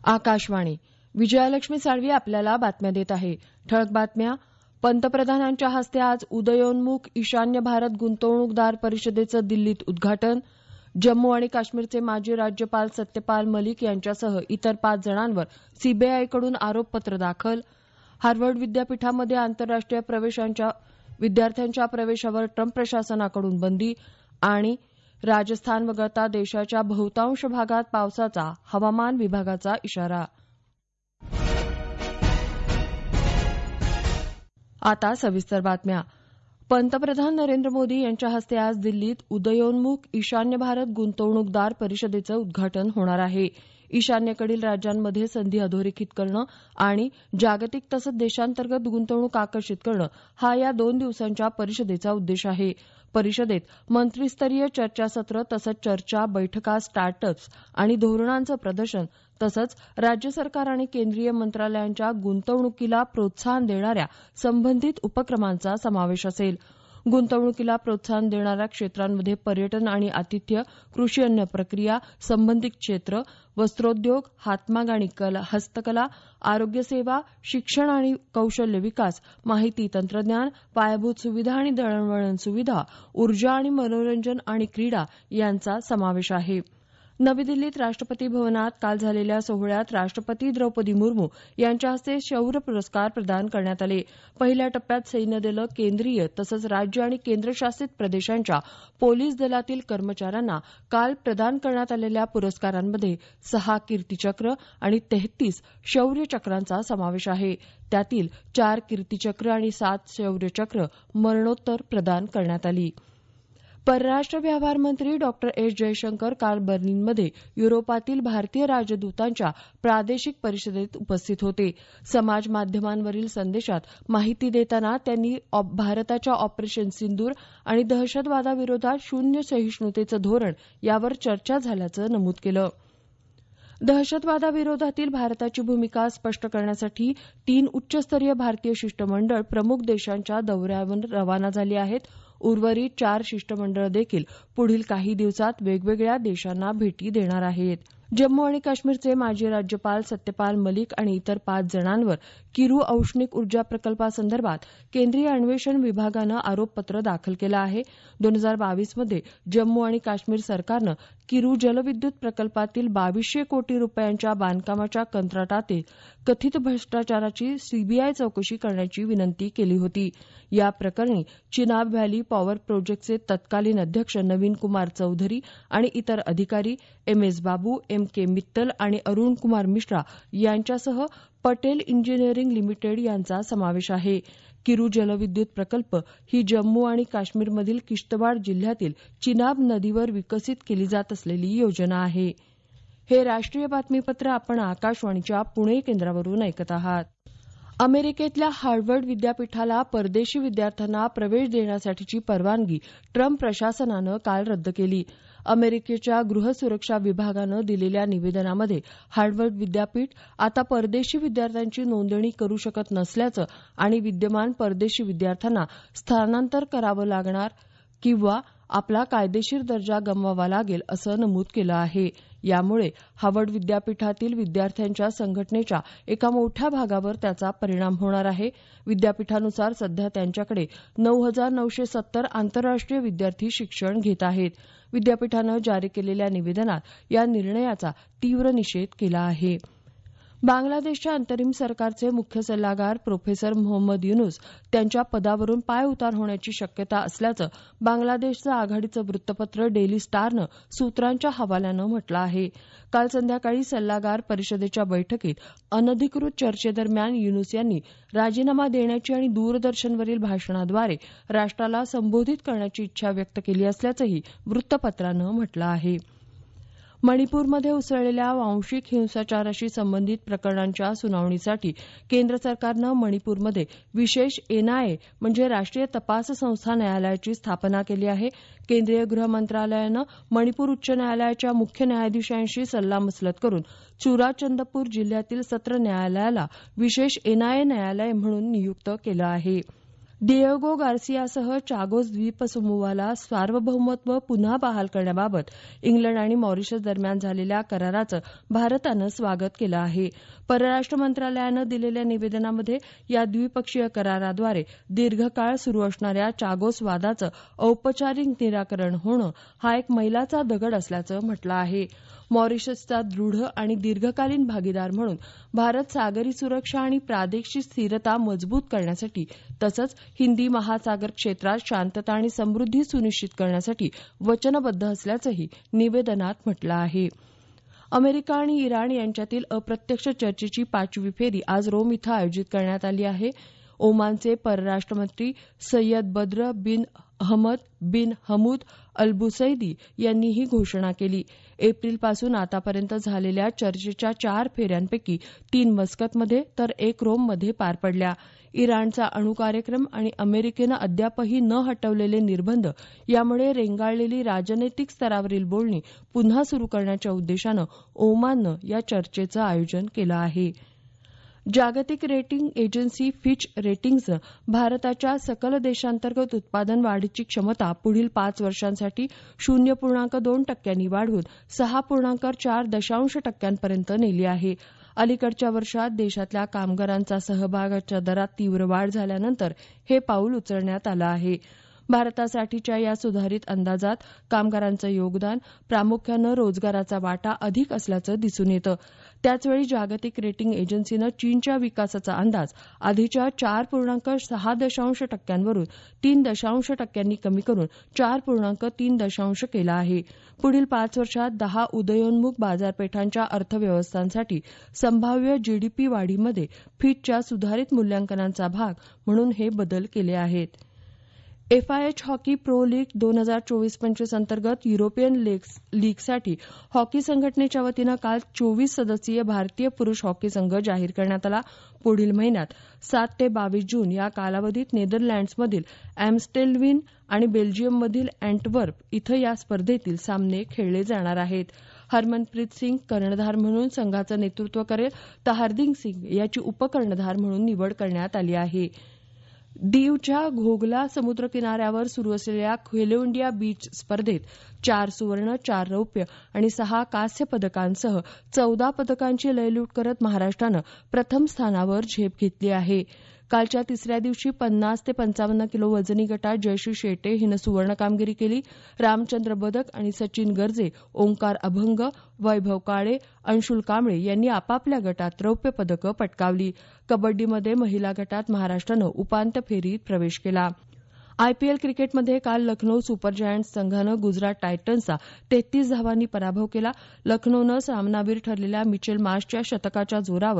आकाशवाणी. विजयालक्ष्मी साळवी आपल्याला बातम्या देत आहे. ठळक बातम्या. पंतप्रधानांच्या हस्ते आज उदयोन्मुख ईशान्य भारत गुंतवणूकदार परिषदेचं दिल्लीत उद्घाटन. जम्मू आणि काश्मीरचे माजी राज्यपाल सत्यपाल मलिक यांच्यासह इतर 5 जणांवर सीबीआयकडून आरोपपत्र दाखल. हार्वर्ड विद्यापीठामध्ये आंतरराष्ट्रीय विद्यार्थ्यांच्या प्रवेशावर ट्रम्प प्रशासनाकडून बंदी. आणि राजस्थान वगळता देशाच्या बहुतांश भागात पावसाचा हवामान विभागाचा इशारा. आता सविस्तर बातम्या. पंतप्रधान नरेंद्र मोदी यांच्या हस्ते आज दिल्लीत उदयोन्मुख ईशान्य भारत गुंतवणूकदार परिषदेचं उद्घाटन होणार आहे. ईशान्येकडील राज्यांमध्ये संधी अधोरेखित करणं आणि जागतिक तसंच देशांतर्गत गुंतवणूक आकर्षित करणं हा या 2 दिवसांच्या परिषदेचा उद्देश आहे. परिषदेत मंत्रीस्तरीय चर्चासत्र तसंच चर्चा, बैठका, स्टार्टअप्स आणि धोरणांचं प्रदर्शन तसंच राज्य सरकार आणि केंद्रीय मंत्रालयांच्या गुंतवणुकीला प्रोत्साहन देणाऱ्या संबंधित उपक्रमांचा समावेश असेल. गुंतवणुकीला प्रोत्साहन देणाऱ्या क्षेत्रांमध्ये पर्यटन आणि आतिथ्य, कृषी अन्न प्रक्रिया, संबंधित क्षेत्र, वस्त्रोद्योग, हातमाग आणि हस्तकला, आरोग्यसेवा, शिक्षण आणि कौशल्य विकास, माहिती तंत्रज्ञान, पायाभूत सुविधा आणि दळणवळण सुविधा, ऊर्जा आणि मनोरंजन आणि क्रीडा यांचा समावेश आहे. नवी दिल्लीत राष्ट्रपती भवनात काल झालेल्या सोहळ्यात राष्ट्रपती द्रौपदी मुर्मू यांच्या हस्ते शौर्य पुरस्कार प्रदान करण्यात आले. पहिल्या टप्प्यात सैन्य दलं, केंद्रीय तसंच राज्य आणि केंद्रशासित प्रदेशांच्या पोलीस दलातील कर्मचाऱ्यांना काल प्रदान करण्यात आलेल्या पुरस्कारांमध्ये 6 कीर्तीचक्र आणि 33 शौर्य चक्रांचा समावेश आहे. त्यातील 4 कीर्तीचक्र आणि 7 शौर्यचक्र मरणोत्तर प्रदान करण्यात आली. परराष्ट्र व्यवहार मंत्री डॉ. एस. जयशंकर काल बर्लिनमध्ये युरोपातील भारतीय राजदूतांच्या प्रादेशिक परिषदेत उपस्थित होते. समाज माध्यमांवरील संदेशात माहिती देताना त्यांनी भारताच्या ऑपरेशन सिंदूर आणि दहशतवादाविरोधात शून्य सहिष्णुतेचं धोरण यावर चर्चा झाल्याचं नमूद केलं. दहशतवादाविरोधातील भारताची भूमिका स्पष्ट करण्यासाठी 3 उच्चस्तरीय भारतीय शिष्टमंडळ प्रमुख देशांच्या दौऱ्यावर रवाना झाली आहेत. उर्वरित 4 शिष्टमंडळ देखील पुढील काही दिवसात वेगवेगळ्या देशांना भेटी देणार आहेत. जम्मू आणि काश्मीरचे माजी राज्यपाल सत्यपाल मलिक आणि इतर 5 जणांवर किरू औष्णिक ऊर्जा प्रकल्पासंदर्भात केंद्रीय अन्वेषण विभागानं आरोपपत्र दाखल केलं आहे. 2022 मध्ये जम्मू आणि काश्मीर सरकारनं किरू जलविद्युत प्रकल्पातील 2200 कोटी रुपयांच्या बांधकामाच्या कंत्राटातील कथित भ्रष्टाचाराची सीबीआय चौकशी करण्याची विनंती केली होती. या प्रकरणी चिनाब व्हॅली पॉवर प्रोजेक्टचे तत्कालीन अध्यक्ष नवीन कुमार चौधरी आणि इतर अधिकारी M S Babu, M K Mittal आणि अरुण कुमार मिश्रा यांच्यासह पटेल इंजिनिअरिंग लिमिटेड यांचा समावेश आहे. किरू जलविद्युत प्रकल्प ही जम्मू आणि काश्मीरमधील किश्तवाड जिल्ह्यातील चिनाब नदीवर विकसित केली जात असलेली योजना आहे. हे राष्ट्रीय बातमीपत्र आपण आकाशवाणीच्या पुणे केंद्रावरून ऐकत आहात. अमेरिकेतल्या हार्वर्ड विद्यापीठाला परदेशी विद्यार्थ्यांना प्रवेश देण्यासाठीची परवानगी ट्रम्प प्रशासनानं काल रद्द केली. अमेरिकेच्या गृहसुरक्षा विभागानं दिलेल्या निवेदनामध्ये हार्वर्ड विद्यापीठ आता परदेशी विद्यार्थ्यांची नोंदणी करू शकत नसल्याचं आणि विद्यमान परदेशी विद्यार्थ्यांना स्थानांतर करावं लागणार किंवा आपला कायदेशीर दर्जा गमवावा लागेल असं नमूद केलं आहे. यामुळे हार्वर्ड विद्यापीठातील विद्यार्थ्यांच्या संघटनेच्या एका मोठ्या भागावर त्याचा परिणाम होणार आहे. विद्यापीठानुसार सध्या त्यांच्याकडे 9,970 आंतरराष्ट्रीय विद्यार्थी शिक्षण घेत आहेत. विद्यापीठानं जारी केलेल्या निवेदनात या निर्णयाचा तीव्र निषेध केला आहे. बांगलादेशच्या अंतरिम सरकारचे मुख्य सल्लागार प्रोफेसर मोहम्मद युनूस त्यांच्या पदावरून पायउतार होण्याची शक्यता असल्याचं बांगलादेशचं आघाडीचं वृत्तपत्र डेली स्टारनं सूत्रांच्या हवाल्यानं म्हटलं आहे. काल संध्याकाळी सल्लागार परिषदेच्या बैठकीत अनधिकृत चर्चेदरम्यान युनूस यांनी राजीनामा देण्याची आणि दूरदर्शनवरील भाषणाद्वारे राष्ट्राला संबोधित करण्याची इच्छा व्यक्त केली असल्याचंही वृत्तपत्रानं म्हटलं आहे. मणिपूरमध्ये उसळलेल्या वांशिक हिंसाचाराशी संबंधित प्रकरणांच्या सुनावणीसाठी केंद्र सरकारनं मणिपूरमध्ये विशेष एनआयए म्हणजे राष्ट्रीय तपास संस्था न्यायालयाची स्थापना केली आहे. केंद्रीय गृह मंत्रालयानं मणिपूर उच्च न्यायालयाच्या मुख्य न्यायाधीशांशी सल्लामसलत करून चुराचंदपूर जिल्ह्यातील सत्र न्यायालयाला विशेष एनआयए न्यायालय म्हणून नियुक्त केलं आहे. डिएगो गार्सियासह चागोस द्वीपसमूहाला सार्वभौमत्व पुन्हा बहाल करण्याबाबत इंग्लंड आणि मॉरिशस दरम्यान झालेल्या कराराचं भारतानं स्वागत केलं आहे. परराष्ट्र मंत्रालयानं दिलेल्या निवेदनामध्ये या द्विपक्षीय कराराद्वारे दीर्घकाळ सुरू असणाऱ्या चागोस वादाचं औपचारिक निराकरण होणं हा एक मैलाचा दगड असल्याचं म्हटलं आहे. मॉरिशसचा दृढ आणि दीर्घकालीन भागीदार म्हणून भारत सागरी सुरक्षा आणि प्रादेशिक स्थिरता मजबूत करण्यासाठी तसंच हिंदी महासागर क्षेत्रात शांतता आणि समृद्धी सुनिश्चित करण्यासाठी वचनबद्ध असल्याचंही निवेदनात म्हटलं आहे. अमेरिका आणि इराण यांच्यातील अप्रत्यक्ष चर्चेची 5वी फेरी आज रोम इथं आयोजित करण्यात आली आहे. ओमानचे परराष्ट्र मंत्री सय्यद बद्र बिन अहमद बिन हमूद अल्बुसैदी यांनी ही घोषणा केली. एप्रिलपासून आतापर्यंत झालेल्या चर्चेच्या 4 फेऱ्यांपैकी 3 मस्कतमध्ये तर 1 रोममध्ये पार पडल्या. इराणचा अणुकार्यक्रम आणि अमेरिकेनं अद्यापही न हटवलेले निर्बंध यामुळे रेंगाळलेली राजनैतिक स्तरावरील बोलणी पुन्हा सुरू करण्याच्या उद्देशानं ओमाननं या चर्चेचं आयोजन केलं आहे. जागतिक रेटिंग एजन्सी फिच रेटिंग्जनं भारताच्या सकल देशांतर्गत उत्पादन वाढीची क्षमता पुढील 5 वर्षांसाठी 0.2% वाढवून 6.4% पर्यंत नेली आहे. अलीकडच्या वर्षात देशातल्या कामगारांचा सहभागाच्या दरात तीव्र वाढ झाल्यानंतर हे पाऊल उचलण्यात आलं आहे. भारतासाठीच्या या सुधारित अंदाजात कामगारांचं योगदान, प्रामुख्यानं रोजगाराचा वाटा अधिक असल्याचं दिसून येतं. त्याचवेळी जागतिक रेटिंग एजन्सीनं चीनच्या विकासाचा अंदाज आधीच्या 4.6% वरून 3% कमी करून 4.3% केला आहे. पुढील 5 वर्षात 10 उदयोन्मुख बाजारपेठांच्या अर्थव्यवस्थांसाठी संभाव्य जीडीपी वाढीमध्ये फिचच्या सुधारित मूल्यांकनाचा भाग म्हणून हे बदल केले आहेत. एफआयएच हॉकी प्रो लीग 2024-25 अंतर्गत युरोपियन लीगसाठी हॉकी संघटनेच्या वतीनं काल 24 सदस्यीय भारतीय पुरुष हॉकी संघ जाहीर करण्यात आला. पुढील महिन्यात 7 ते 22 जून या कालावधीत नेदरलँड्समधील ॲम्स्टेल्व्हिन आणि बेल्जियममधील अँटवर्प इथं या स्पर्धेतील सामने खेळले जाणार आहेत. हरमनप्रीत सिंग कर्णधार म्हणून संघाचं नेतृत्व करेल तर हार्दिक सिंग याची उपकर्णधार म्हणून निवड करण्यात आली आहे. दीवच्या घोगला समुद्र किनाऱ्यावर सुरू असलेल्या खेलो इंडिया बीच स्पर्धेत 4 सुवर्ण, 4 रौप्य आणि 6 कांस्य पदकांसह 14 पदकांची लयलूट करत महाराष्ट्रानं प्रथम स्थानावर झेप घेतली आहे. कालच्या तिसऱ्या दिवशी 50 ते 55 किलो वजनी गटात जयश्री शेटे हिनं सुवर्ण कामगिरी केली. रामचंद्र बदक आणि सचिन गर्जे, ओंकार अभंग, वैभव काळे, अंशुल कांबळे यांनी आपापल्या गटात रौप्य पदकं पटकावली. कबड्डीमध्ये महिला गटात महाराष्ट्रानं उपांत्य फेरीत प्रवेश केला. आयपीएल क्रिकेटमध्ये काल लखनौ सुपर जायंट्स संघानं गुजरात टायटन्सचा 33 धावांनी पराभव केला. लखनौनं सामनावीर ठरलेल्या मिचेल मार्शच्या शतकाच्या जोरावर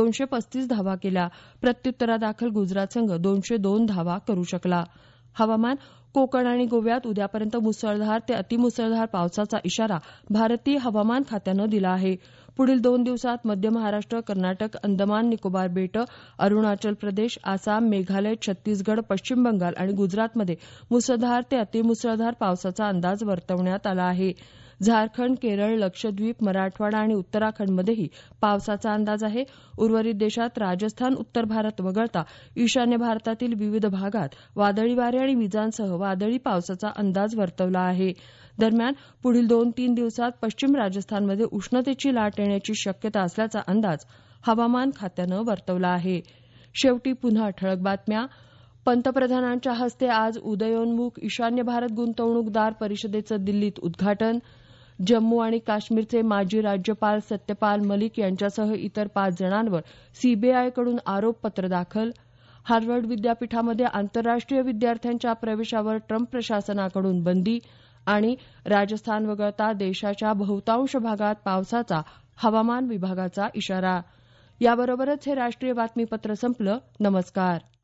235 धावा केल्या. प्रत्युत्तरादाखल गुजरात संघ 202 धावा करू शकला. हवामान. कोकण आणि गोव्यात उद्यापर्यंत मुसळधार ते अतिमुसळधार पावसाचा इशारा भारतीय हवामान खात्यानं दिला आहे. पुढील 2 दिवसात मध्य महाराष्ट्र, कर्नाटक, अंदमान निकोबार बेटं, अरुणाचल प्रदेश, आसाम, मेघालय, छत्तीसगड, पश्चिम बंगाल आणि गुजरातमध्ये मुसळधार ते अतिमुसळधार पावसाचा अंदाज वर्तवण्यात आला आहे. झारखंड, केरळ, लक्षद्वीप, मराठवाडा आणि उत्तराखंडमध्येही पावसाचा अंदाज आहे. उर्वरित देशात राजस्थान, उत्तर भारत वगळता ईशान्य भारतातील विविध भागात वादळी वारे आणि विजांसह वादळी पावसाचा अंदाज वर्तवला आहे. दरम्यान पुढील 2-3 दिवसात पश्चिम राजस्थानमध्ये उष्णतेची लाट येण्याची शक्यता असल्याचा अंदाज हवामान खात्यानं वर्तवला आहे. शेवटी पुन्हा ठळक बातम्या. पंतप्रधानांच्या हस्ते आज उदयोन्मुख ईशान्य भारत गुंतवणूकदार परिषदेचं दिल्लीत उद्घाटन. जम्मू आणि काश्मीरचे माजी राज्यपाल सत्यपाल मलिक यांच्यासह इतर 5 जणांवर सीबीआयकडून आरोपपत्र दाखल. हार्वर्ड विद्यापीठामध्ये आंतरराष्ट्रीय विद्यार्थ्यांच्या प्रवेशावर ट्रम्प प्रशासनाकडून बंदी. आणि राजस्थान वगळता देशाच्या बहुतांश भागात पावसाचा हवामान विभागाचा इशारा. याबरोबरच हे राष्ट्रीय बातमीपत्र संपलं. नमस्कार.